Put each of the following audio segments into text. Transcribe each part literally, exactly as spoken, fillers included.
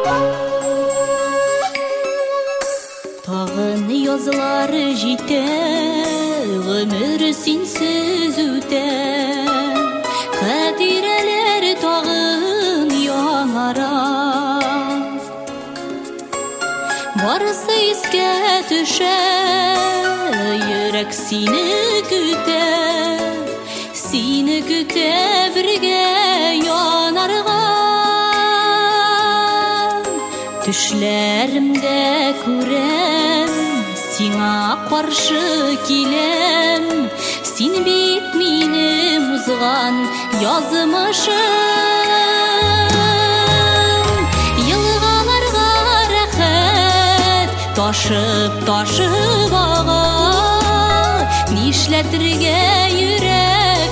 Тағын язылар жите, ғымыр сенсіз өте, қадирелер тағын яңара. Барысы іске түші, жүрек сені күте, сені күте бірге янарға. Түшлерімде көрем, сеңа қаршы келем, сен бет мені мұзған язымышым. Йылғаларға рәхет, ташып-ташып аға, нишләтірге жүрек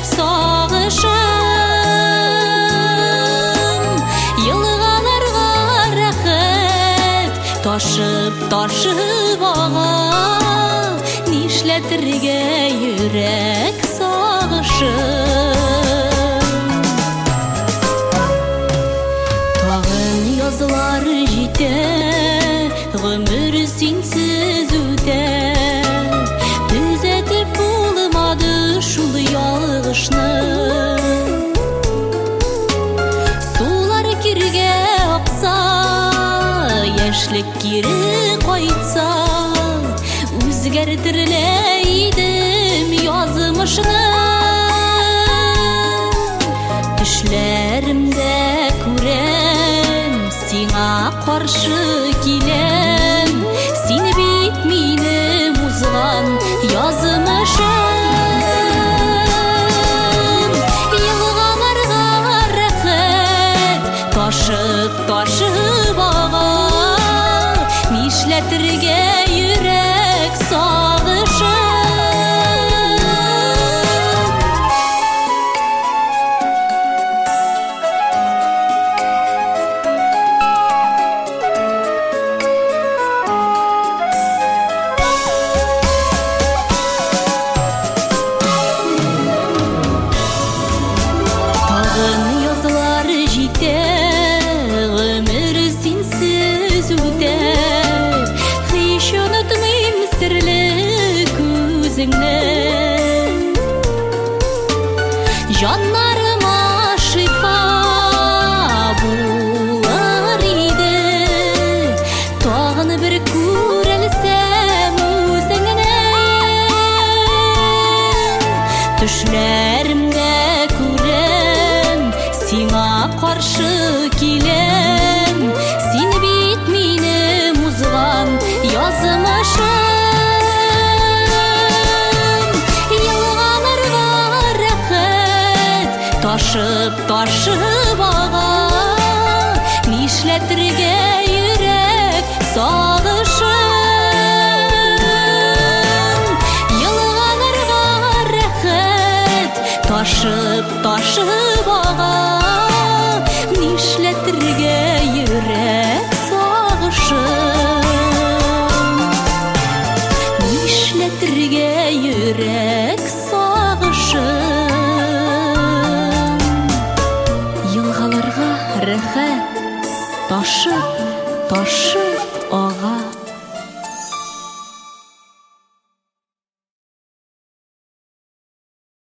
сағышым. Йылғаларға рәхет, ташып-ташып аға, нишләтірге жүрек сағышым. Тағын язылар жите, ғымыр сенсіз өте, түзетіп болмады шул ялғышны. Сулар кирге ақса, яшлік кері қайтса, өзгертірлейдім язымышны. Түшлерімде көрем, сеңа қаршы келем, сен бет мені мұзған язымышым. Йылғаларға рәхет, ташып-ташып аға, нишләтірге жүрек сағышым. Тағын язылар жите, ғымыр сенсіз өте, хиш ұнытмайм сірлі көзіңні. Жанарыма шифа болар еді, тағын бір көрелсем өзіңні. Түшлерімде көрем, сеңа қаршы келем, сен бет мені мұзған язымышым. Йылғаларға рәхет, ташып-ташып аға, нишләтірге жүрек сағышым. Йылғаларға рәхет, ташып-ташып аға, нишләтірге жүрек сағышым. Нишләтірге жүрек сағышым. Йылғаларға рәхет, ташып-ташып